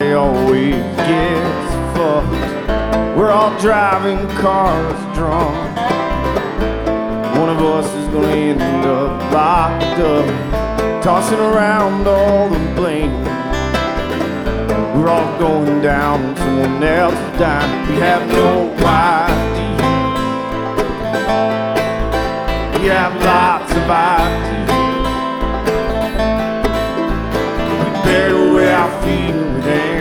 Everybody always gets fucked. We're all driving cars drunk. One of us is gonna end up locked up, tossing around all the blame. We're all going down and someone else is dying. We have no idea. We have lots of ideas.